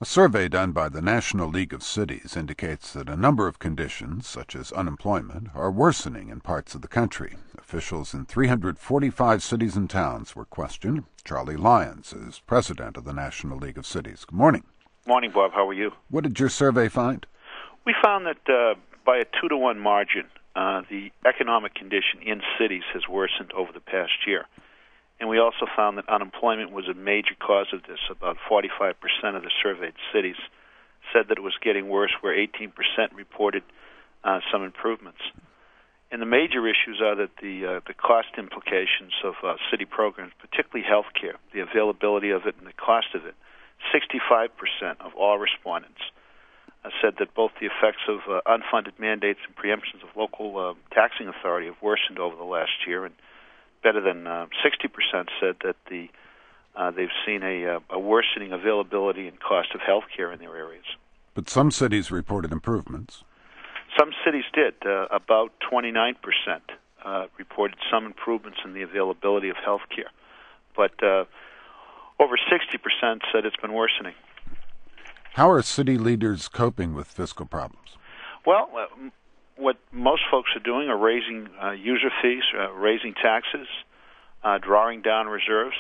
A survey done by the National League of Cities indicates that a number of conditions, such as unemployment, are worsening in parts of the country. Officials in 345 cities and towns were questioned. Charlie Lyons is president of the National League of Cities. Good morning. Morning, Bob. How are you? What did your survey find? We found that by a 2-to-1 margin, the economic condition in cities has worsened over the past year. And we also found that unemployment was a major cause of this. About 45% of the surveyed cities said that it was getting worse, where 18% reported some improvements. And the major issues are that the cost implications of city programs, particularly health care, the availability of it and the cost of it, 65% of all respondents said that both the effects of unfunded mandates and preemptions of local taxing authority have worsened over the last year, and better than 60% said that they've seen a worsening availability and cost of health care in their areas. But some cities reported improvements. Some cities did. About 29% reported some improvements in the availability of health care. But over 60% said it's been worsening. How are city leaders coping with fiscal problems? Well, what most folks are doing are raising user fees, raising taxes, drawing down reserves.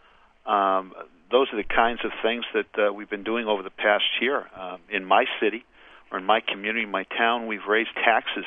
Those are the kinds of things that we've been doing over the past year. In my city, or in my community, my town, we've raised taxes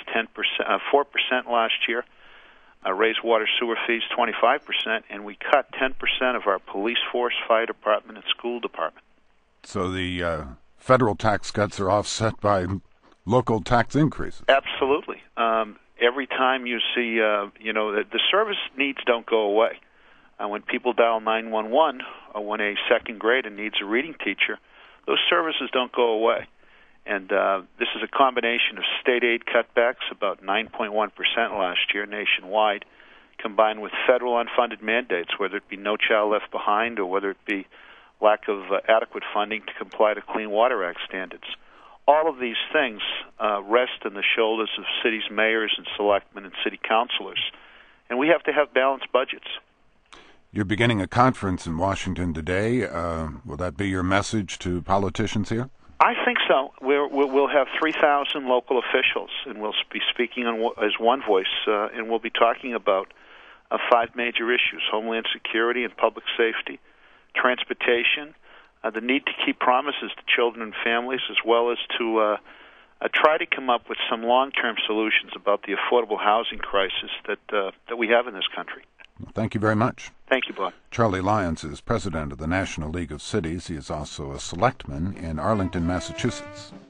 4% last year, raised water sewer fees 25%, and we cut 10% of our police force, fire department, and school department. So the federal tax cuts are offset by local tax increases. Absolutely. Every time you see, the service needs don't go away. When people dial 911, or when a second grader needs a reading teacher, those services don't go away. And this is a combination of state aid cutbacks, about 9.1% last year nationwide, combined with federal unfunded mandates, whether it be No Child Left Behind or whether it be lack of adequate funding to comply to Clean Water Act standards. All of these things rest on the shoulders of cities' mayors and selectmen and city councilors, and we have to have balanced budgets. You're beginning a conference in Washington today. Will that be your message to politicians here? I think so. We'll have 3,000 local officials, and we'll be speaking as one voice, and we'll be talking about 5 major issues: homeland security and public safety, transportation, the need to keep promises to children and families, as well as to try to come up with some long-term solutions about the affordable housing crisis that we have in this country. Well, thank you very much. Thank you, Bob. Charlie Lyons is president of the National League of Cities. He is also a selectman in Arlington, Massachusetts.